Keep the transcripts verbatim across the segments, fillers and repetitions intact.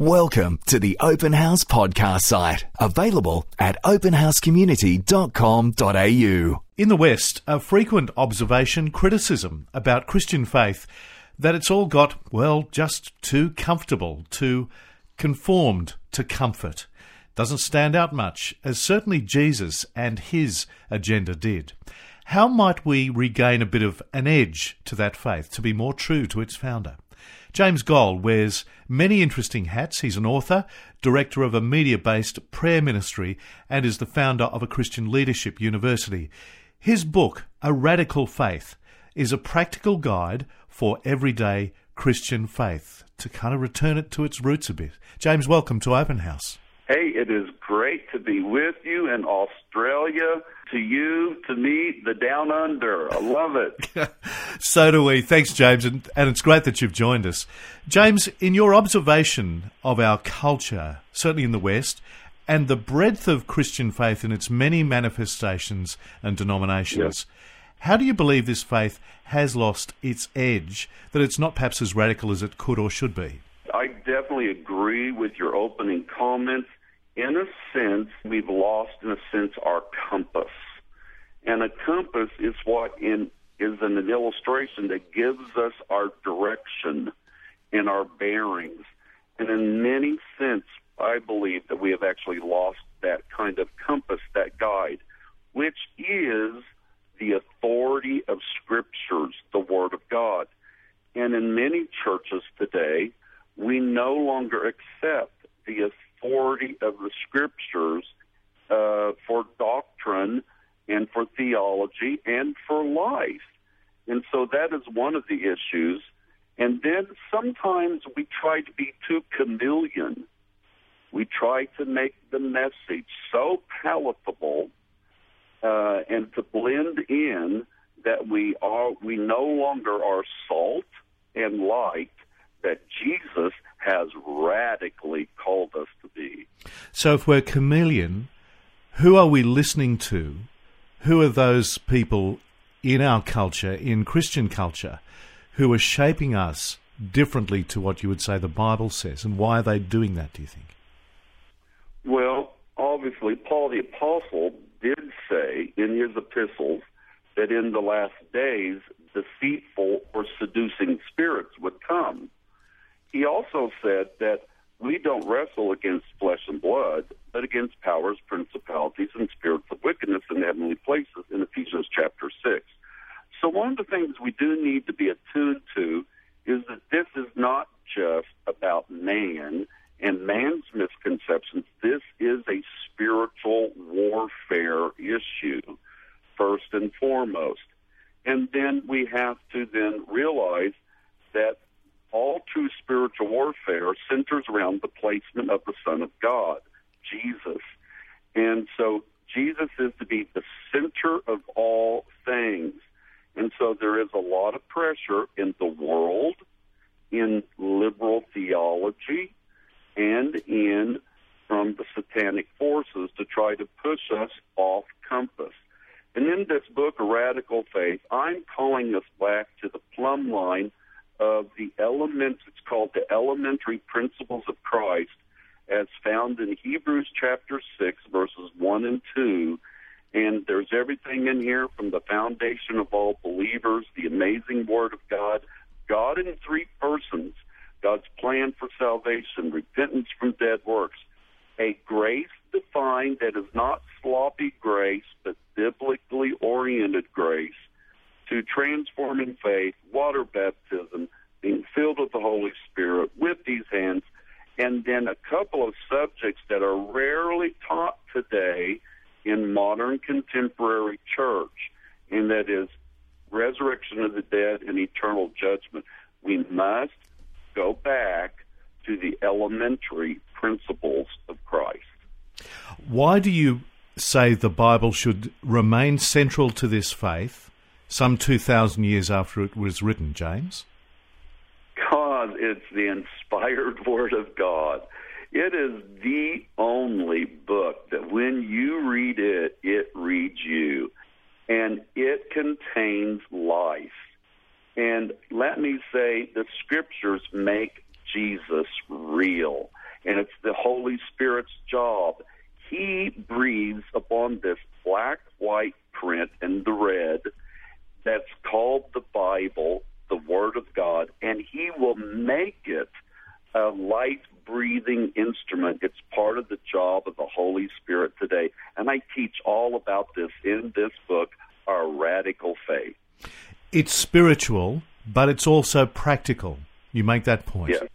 Welcome to the Open House podcast site, available at open house community dot com dot a u. In the West, a frequent observation, criticism about Christian faith, that it's all got, well, just too comfortable, too conformed to comfort. Doesn't stand out much, as certainly Jesus and his agenda did. How might we regain a bit of an edge to that faith, to be more true to its founder? James Goll wears many interesting hats. He's an author, director of a media-based prayer ministry, and is the founder of a Christian leadership university. His book, A Radical Faith, is a practical guide for everyday Christian faith, to kind of return it to its roots a bit. James, welcome to Open House. Hey, it is great to be with you in Australia, to you, to me, the Down Under. I love it. So do we. Thanks, James, and, and it's great that you've joined us. James, in your observation of our culture, certainly in the West, and the breadth of Christian faith in its many manifestations and denominations, yes. How do you believe this faith has lost its edge, that it's not perhaps as radical as it could or should be? I definitely agree with your opening comments. In a sense, we've lost, in a sense, our compass. And a compass is what in, is an illustration that gives us our direction and our bearings. And in many sense, I believe that we have actually lost that kind of compass, that guide, which is the authority of Scriptures, the Word of God. And in many churches today, we no longer accept the authority of the Scriptures uh, for doctrine and for theology and for life. And so that is one of the issues. And then sometimes we try to be too chameleon. We try to make the message so palatable uh, and to blend in that we are we no longer are salt and light that Jesus has radically called us to be. So if we're chameleon, who are we listening to? Who are those people in our culture, in Christian culture, who are shaping us differently to what you would say the Bible says? And why are they doing that, do you think? Well, obviously, Paul the Apostle did say in his epistles that in the last days, deceitful or seducing spirits would come. He also said that we don't wrestle against flesh and blood, but against powers, principalities, and spirits of wickedness in heavenly places in Ephesians chapter six. So one of the things we do need to be attuned to is that this is not just about man and man's misconceptions. This is a spiritual warfare issue, first and foremost. And then we have to then realize that all true spiritual warfare centers around the placement of the Son of God, Jesus. And so Jesus is to be the center of all things. And so there is a lot of pressure in the world, in liberal theology, and in from the satanic forces to try to push us off compass. And in this book, A Radical Faith, I'm calling us back to the plumb line of the elements. It's called the elementary principles of Christ, as found in Hebrews chapter six, verses one and two. And there's everything in here from the foundation of all believers, the amazing Word of God, God in three persons, God's plan for salvation, repentance from dead works, a grace defined that is not sloppy grace, but biblically oriented grace, to transforming faith, water baptism, being filled with the Holy Spirit with these hands, and then a couple of subjects that are rarely taught today in modern contemporary church, and that is resurrection of the dead and eternal judgment. We must go back to the elementary principles of Christ. Why do you say the Bible should remain central to this faith some two thousand years after it was written, James? Because it's the inspired Word of God. It is the only book that when you read it, it reads you. And it contains life. And let me say, the Scriptures make Jesus real. and it's the Holy Spirit's job. He breathes upon this black, white print in the red that's called the Bible, the Word of God, and he will make it a life-breathing instrument. It's part of the job of the Holy Spirit today. And I teach all about this in this book, Our Radical Faith. It's spiritual, but it's also practical. You make that point. Yes.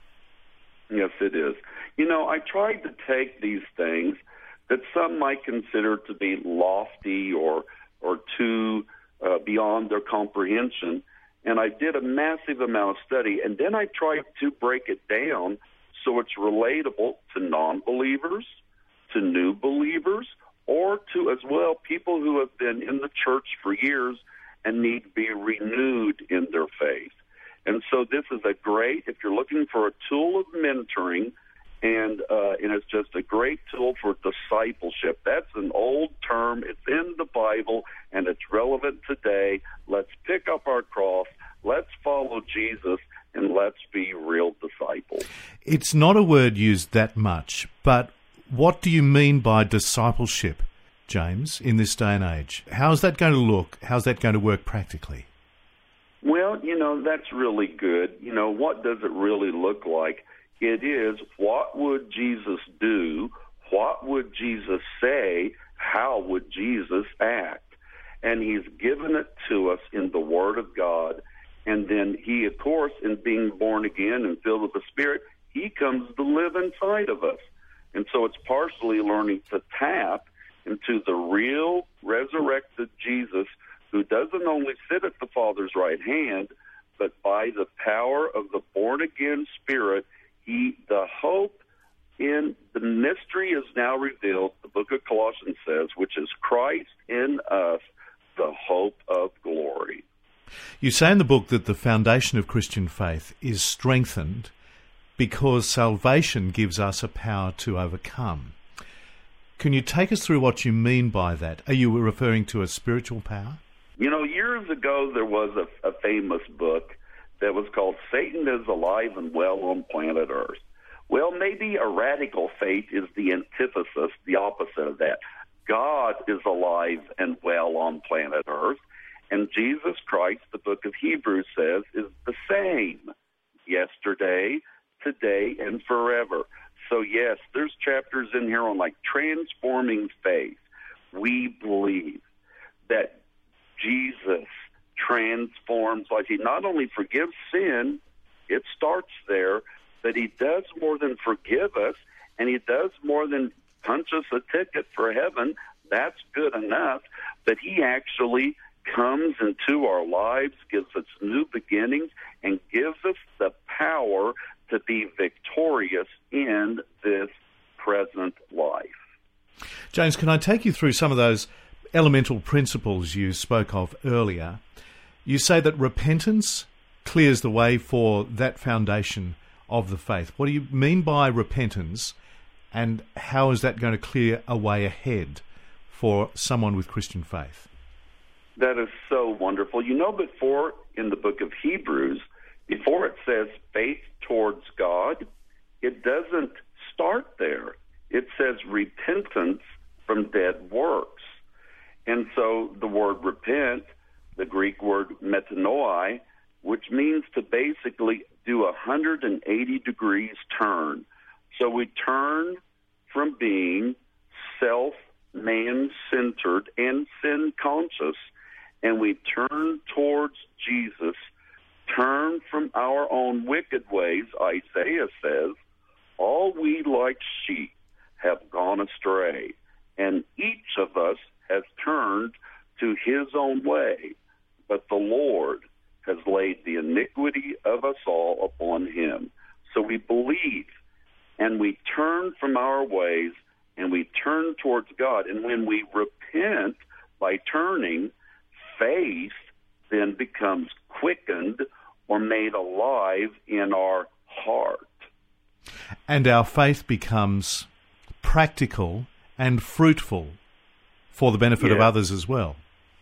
Yes, it is. You know, I tried to take these things that some might consider to be lofty or or too uh, beyond their comprehension, and I did a massive amount of study, and then I tried to break it down so it's relatable to non-believers, to new believers, or to, as well, people who have been in the church for years and need to be renewed in their faith. And so this is a great, if you're looking for a tool of mentoring, and uh, and it's just a great tool for discipleship. That's an old term. It's in the Bible, and it's relevant today. Let's pick up our cross. Let's follow Jesus, and let's be real disciples. It's not a word used that much, but what do you mean by discipleship, James, in this day and age? How's that going to look? How's that going to work practically? Well, you know, that's really good. You know, what does it really look like? It is, what would Jesus do? What would Jesus say? How would Jesus act? And he's given it to us in the Word of God. And then he, of course, in being born again and filled with the Spirit, he comes to live inside of us. And so it's partially learning to tap into the real resurrected Jesus, who doesn't only sit at the Father's right hand, but by the power of the born-again Spirit, he, the hope in the mystery is now revealed, the book of Colossians says, which is Christ in us, the hope of glory. You say in the book that the foundation of Christian faith is strengthened because salvation gives us a power to overcome. Can you take us through what you mean by that? Are you referring to a spiritual power? You know, years ago there was a, a famous book that was called Satan is Alive and Well on Planet Earth. Well, maybe a radical faith is the antithesis, the opposite of that. God is alive and well on planet Earth, and Jesus Christ, the book of Hebrews says, is the same yesterday, today, and forever. So yes, there's chapters in here on like transforming faith. We believe that Jesus transforms life. He not only forgives sin, it starts there, but he does more than forgive us, and he does more than punch us a ticket for heaven. That's good enough, but he actually comes into our lives, gives us new beginnings, and gives us the power to be victorious in this present life. James, can I take you through some of those elemental principles you spoke of earlier? You say that repentance clears the way for that foundation of the faith. What do you mean by repentance, and how is that going to clear a way ahead for someone with Christian faith? That is so wonderful. You know, before in the book of Hebrews, before it says faith towards God, it doesn't start there. It says repentance from dead works. And so the word repent, the Greek word metanoia, which means to basically do a one hundred eighty degrees turn. So we turn from being self, man-centered, and sin-conscious, and we turn towards Jesus, turn from our own wicked ways. Isaiah says, all we like sheep have gone astray, and each of us has turned to his own way, but the Lord has laid the iniquity of us all upon him. So we believe, and we turn from our ways, and we turn towards God. And when we repent by turning, faith then becomes quickened or made alive in our heart. And our faith becomes practical and fruitful for the benefit yes. of others as well.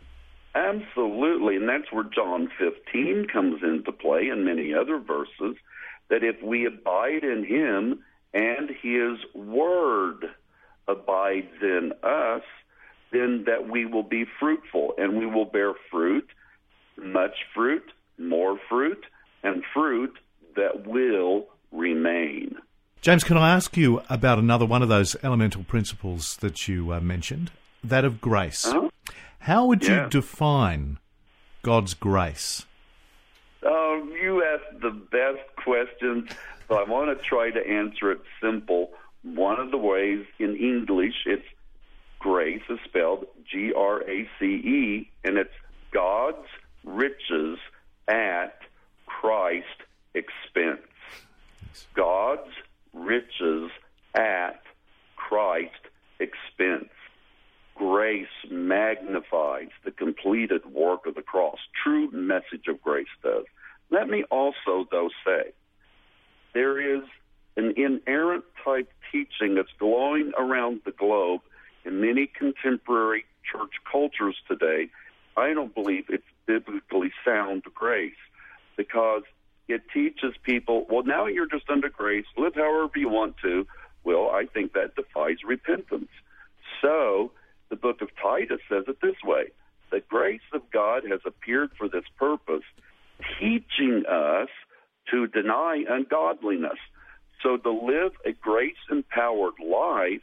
Absolutely, and that's where John fifteen comes into play, and many other verses, that if we abide in him and his word abides in us, then that we will be fruitful, and we will bear fruit, much fruit, more fruit, and fruit that will remain. James, can I ask you about another one of those elemental principles that you uh, mentioned, that of grace? Uh-huh. How would Yeah. you define God's grace? Uh, you asked the best questions, so I want to try to answer it simple. One of the ways in English, it's grace is spelled G R A C E, and it's God's riches at Christ's expense. God's riches at Christ's expense. Grace magnifies the completed work of the cross. True message of grace does. Let me also, though, say there is an inerrant type teaching that's going around the globe in many contemporary church cultures today. I don't believe it's biblically sound grace, because it teaches people, well, now you're just under grace, live however you want to. Well, I think that defies repentance. So the book of Titus says it this way: the grace of God has appeared for this purpose, teaching us to deny ungodliness. So to live a grace-empowered life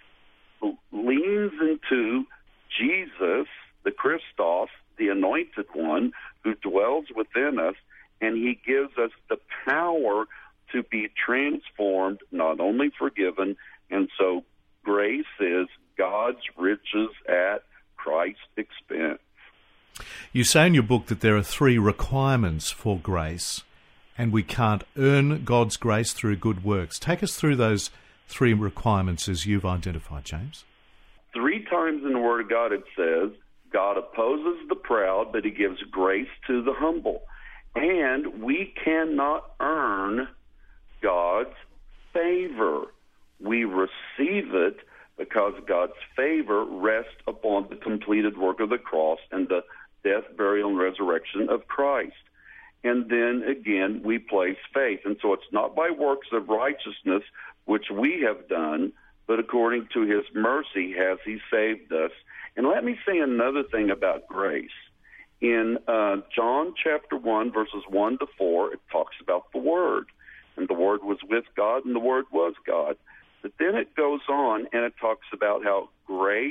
leans into Jesus, the Christos, the Anointed One, who dwells within us, and he gives us the power to be transformed, not only forgiven. And so grace is God's riches at Christ's expense. You say in your book that there are three requirements for grace, and we can't earn God's grace through good works. Take us through those three requirements as you've identified, James. Three times in the Word of God it says, God opposes the proud, but he gives grace to the humble. And we cannot earn God's favor. We receive it because God's favor rests upon the completed work of the cross and the death, burial, and resurrection of Christ. And then again, we place faith. And so it's not by works of righteousness, which we have done, but according to his mercy has he saved us. And let me say another thing about grace. In uh, John chapter one, verses one to four, it talks about the Word. And the Word was with God, and the Word was God. But then it goes on, and it talks about how grace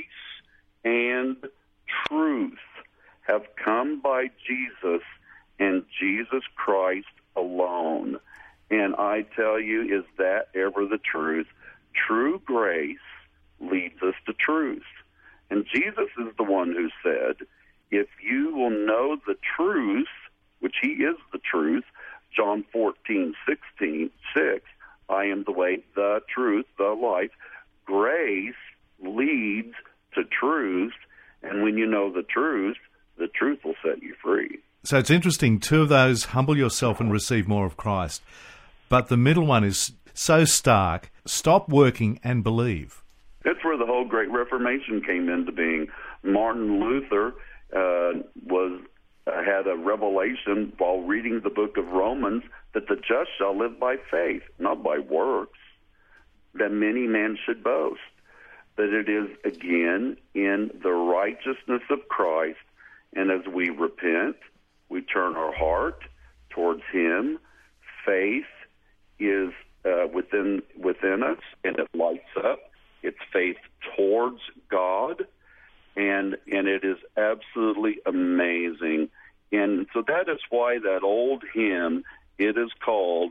and truth have come by Jesus and Jesus Christ alone. And I tell you, is that ever the truth? True grace leads us to truth. And Jesus is the one who said, if you will know the truth, which he is the truth, John fourteen, sixteen, six, I am the way, the truth, the life. Grace leads to truth, and when you know the truth, the truth will set you free. So it's interesting, two of those, humble yourself and receive more of Christ. But the middle one is so stark, stop working and believe. That's where the whole Great Reformation came into being. Martin Luther uh, was uh, had a revelation while reading the book of Romans that the just shall live by faith, not by works, that many men should boast. That it is, again, in the righteousness of Christ, and as we repent, we turn our heart towards him. Faith is uh, within within us, and it lights up. It's faith towards God, and and it is absolutely amazing. And so that is why that old hymn, it is called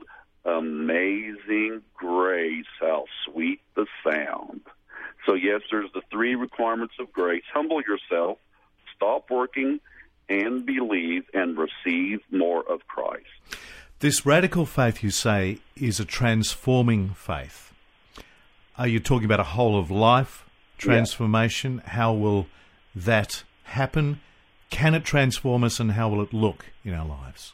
Amazing Grace, How Sweet the Sound. So yes, there's the three requirements of grace. Humble yourself, stop working, and believe, and receive more of Christ. This radical faith, you say, is a transforming faith. Are you talking about a whole of life transformation? Yeah. How will that happen? Can it transform us, and how will it look in our lives?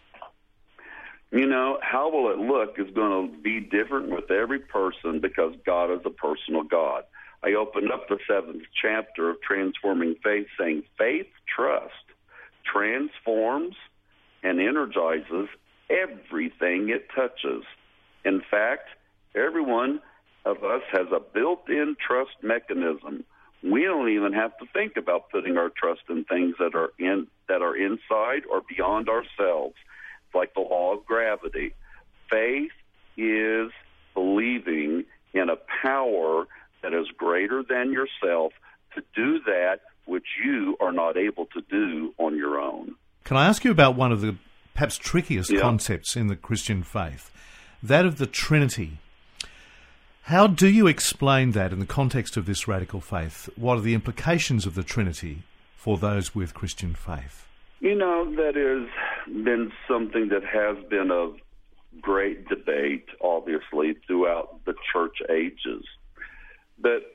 You know, how will it look is going to be different with every person, because God is a personal God. I opened up the seventh chapter of Transforming Faith saying, faith, trust, transforms and energizes everything it touches. In fact, everyone of us has a built-in trust mechanism. We don't even have to think about putting our trust in things that are in that are inside or beyond ourselves. It's like the law of gravity. Faith is believing in a power that is greater than yourself to do that which you are not able to do on your own. Can I ask you about one of the perhaps trickiest yeah. concepts in the Christian faith, that of the Trinity? How do you explain that in the context of this radical faith? What are the implications of the Trinity for those with Christian faith? You know, that has been something that has been of great debate, obviously, throughout the church ages. But,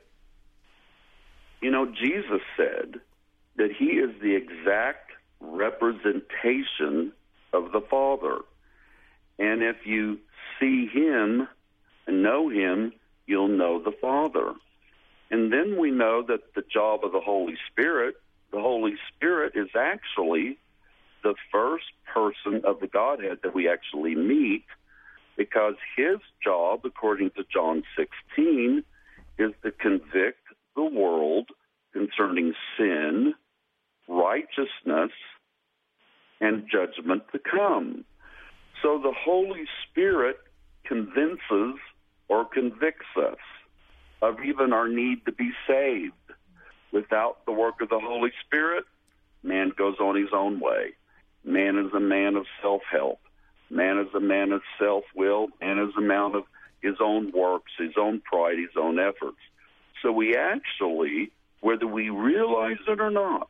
you know, Jesus said that he is the exact representation of the Father. And if you see him and know him, you'll know the Father. And then we know that the job of the Holy Spirit, the Holy Spirit is actually the first person of the Godhead that we actually meet, because his job, according to John sixteen, is to convict the world concerning sin, righteousness, and judgment to come. So the Holy Spirit convinces or convicts us of even our need to be saved. Without the work of the Holy Spirit, man goes on his own way. Man is a man of self-help. Man is a man of self-will. Man is a man of his own works, his own pride, his own efforts. So we actually, whether we realize it or not,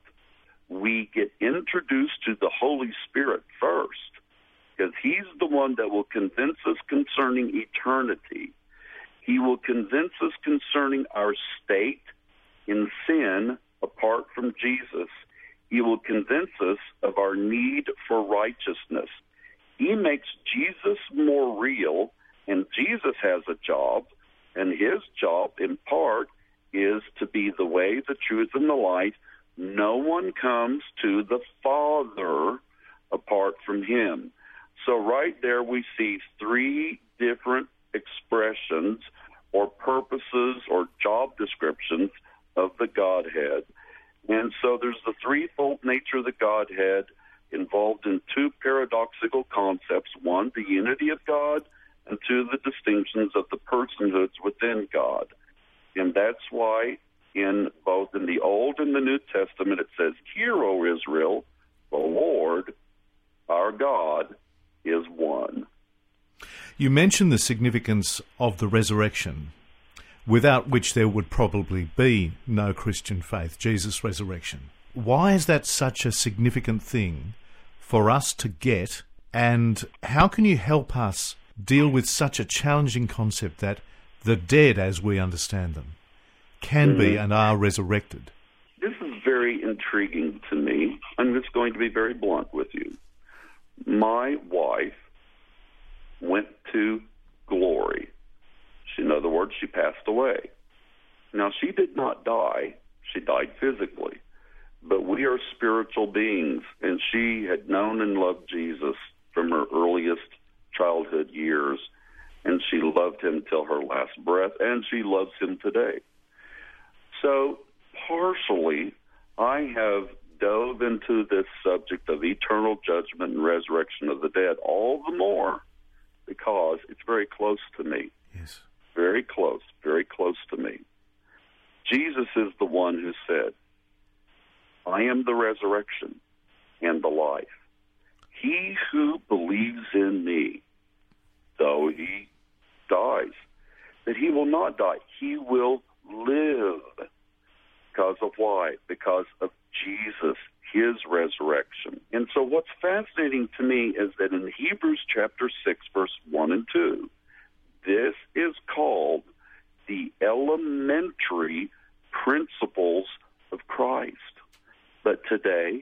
we get introduced to the Holy Spirit first, because he's the one that will convince us concerning eternity. He will convince us concerning our state in sin apart from Jesus. He will convince us of our need for righteousness. He makes Jesus more real, and Jesus has a job, and his job, in part, is to be the way, the truth, and the life. No one comes to the Father apart from him. So right there we see three different expressions or purposes or job descriptions of the Godhead. And so there's the threefold nature of the Godhead involved in two paradoxical concepts. One, the unity of God, and two, the distinctions of the personhoods within God. And that's why in both in the Old and the New Testament it says, "Hear, O Israel, the Lord, our God, is one." You mentioned the significance of the resurrection, without which there would probably be no Christian faith, Jesus' resurrection. Why is that such a significant thing for us to get, and how can you help us deal with such a challenging concept that the dead, as we understand them, can mm-hmm. be and are resurrected? This is very intriguing to me. I'm just going to be very blunt with you. My wife went to glory. She, in other words, she passed away. Now, she did not die. She died physically. But we are spiritual beings, and she had known and loved Jesus from her earliest childhood years, and she loved him till her last breath, and she loves him today. So, partially, I have dove into this subject of eternal judgment and resurrection of the dead, all the more because it's very close to me. Yes. Very close, very close to me. Jesus is the one who said, "I am the resurrection and the life. He who believes in me, though he dies, that he will not die. He will live." Because of why? Because of Jesus, his resurrection. And so what's fascinating to me is that in Hebrews chapter six, verse one and two, this is called the elementary principles of Christ. But today,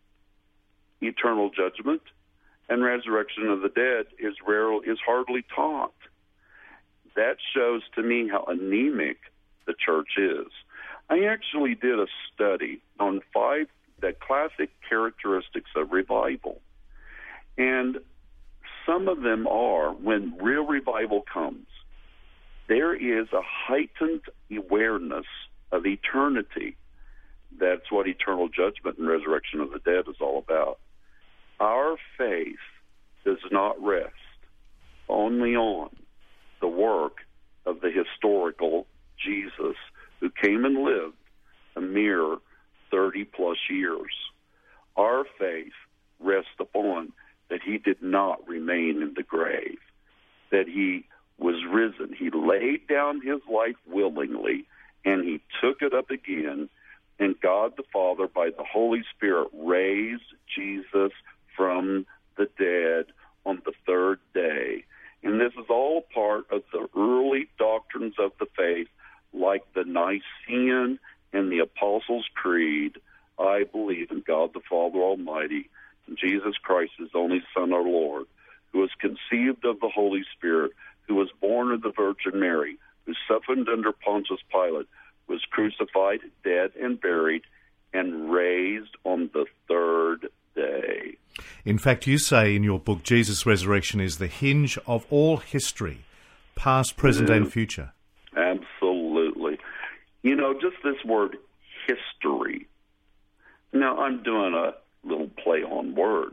eternal judgment and resurrection of the dead is rare, is hardly taught. That shows to me how anemic the church is. I actually did a study on five the classic characteristics of revival. And some of them are, when real revival comes, there is a heightened awareness of eternity. That's what eternal judgment and resurrection of the dead is all about. Our faith does not rest only on the work of the historical Jesus who came and lived a mere thirty plus years. Our faith rests upon that he did not remain in the grave, that he was risen. He laid down his life willingly, and he took it up again, and God the Father, by the Holy Spirit, raised Jesus from the dead on the third day. And this is all part of the early doctrines of the faith, like the Nicene and the Apostles' Creed. I believe in God the Father Almighty, and Jesus Christ, his only Son, our Lord, who was conceived of the Holy Spirit, who was born of the Virgin Mary, who suffered under Pontius Pilate, was crucified, dead, and buried, and raised on the third day. In fact, you say in your book, Jesus' resurrection is the hinge of all history, past, present, and future. Absolutely. You know, just this word, history. Now, I'm doing a little play on words.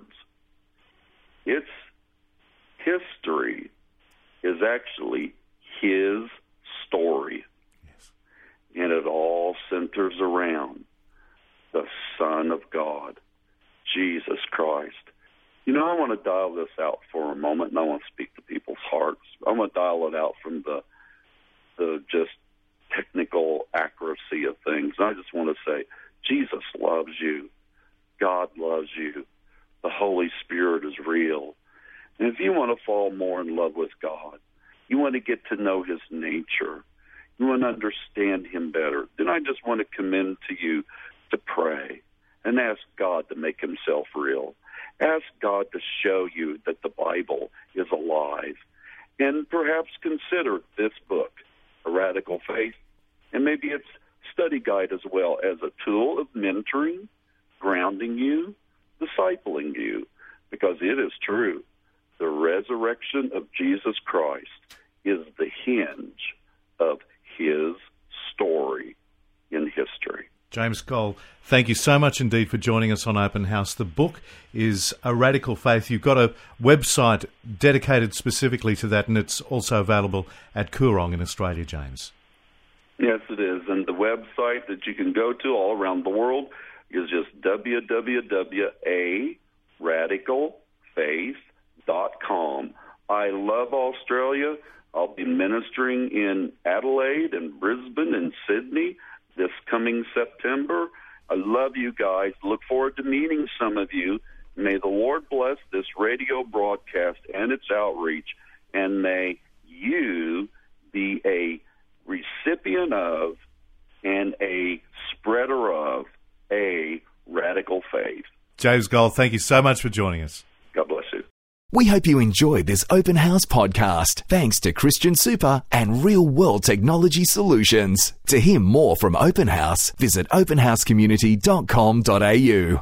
It's history is actually his story. Yes. And it all centers around the Son of God, Jesus Christ. You know, I want to dial this out for a moment, and I want to speak to people's hearts. I want to dial it out from the the just technical accuracy of things. And I just want to say, Jesus loves you. God loves you. The Holy Spirit is real. And if you want to fall more in love with God, you want to get to know his nature, you want to understand him better, then I just want to commend to you to pray and ask God to make himself real. Ask God to show you that the Bible is alive. And perhaps consider this book, A Radical Faith, and maybe its study guide as well, as a tool of mentoring, grounding you, discipling you, because it is true. The resurrection of Jesus Christ is the hinge of his story in history. James Goll, thank you so much indeed for joining us on Open House. The book is A Radical Faith. You've got a website dedicated specifically to that, and it's also available at Koorong in Australia, James. Yes, it is. And the website that you can go to all around the world is just w w w dot a radical faith dot com. I love Australia. I'll be ministering in Adelaide and Brisbane and Sydney this coming September. I love you guys. Look forward to meeting some of you. May the Lord bless this radio broadcast and its outreach, and may you be a recipient of and a spreader of a radical faith. James Goll, thank you so much for joining us. God bless you. We hope you enjoyed this Open House podcast, thanks to Christian Super and Real World Technology Solutions. To hear more from Open House, visit open house community dot com dot a u.